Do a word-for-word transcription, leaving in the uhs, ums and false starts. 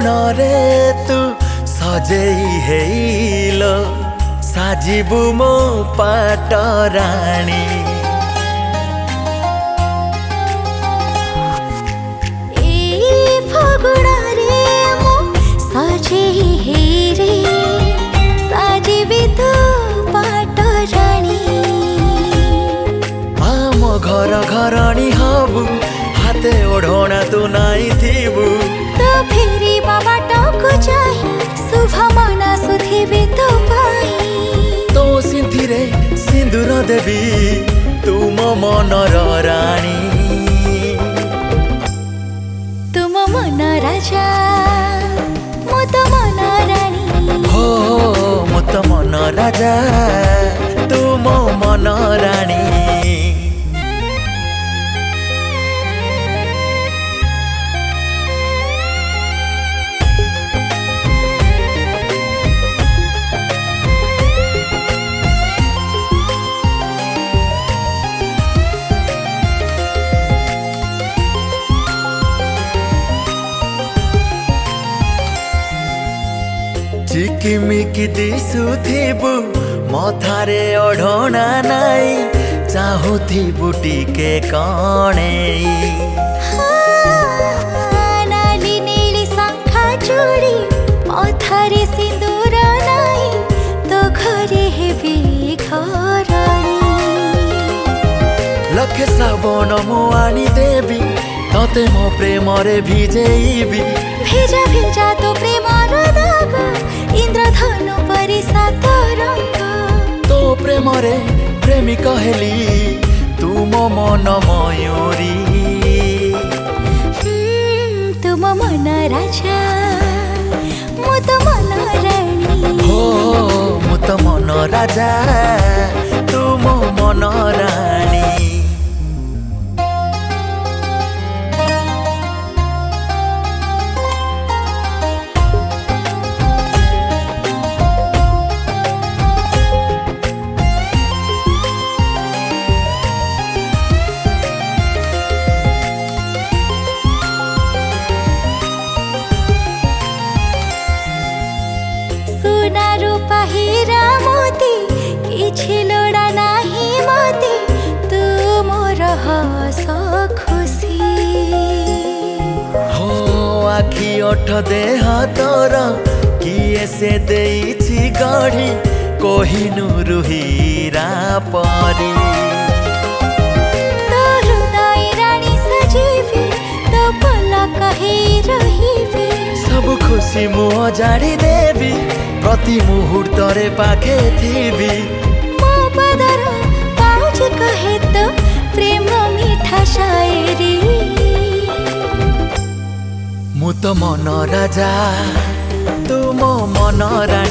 रे तू सजेई हेलो साजिबु मो पाट राणी। आम घर घरणी हबु हाते ओढ़ोना तू नाई थीबु तो फेरी बाबाटा को चाही शुभ मना सुथिबे तो पाई। तो सिंथिरे सिंदूर देवी तुम मनर राणी। तुम मन राजा मो तो मन रानी। हो मो तो मन राजा तुम मन राणी। चिकिमिकी दिसुथिबु मथारे ओढ़ोना नाई चाहुथिबु टिके कणे। नाली नीली शंखा चूड़ी मथारे सिंदूर नाई तो घरे हेबी घरणी। लखे साबन मु आनी देवी तते मो प्रेम रे भिजेइबी। भेजा भेजा तो प्रेमर दाग इंद्रधनु परि सात रंग। तो प्रेम रे प्रेमी कहेली तुम मन मयूरी। तुम मन राजा मो तो मन रानी। हो मो तो मन राजा तुम मन रानी। सोना रूपा हीरा मोती किछि लोड़ा नाही मोती तू मोर हस खुशी। हो आखि ओठ देह तोर किए से देइछि गढ़ी कोहिनूर हीरा परी। तो हृदय रानी सजीवी तो पलक ही रहिबी। सब खुशी मुह जाड़ी देवी प्रति मुहूर्त रे पाखे थीबी। मो पदर पाउछ कहे तो प्रेम मीठा शायरी। मु तो मन राजा तुम मन रानी।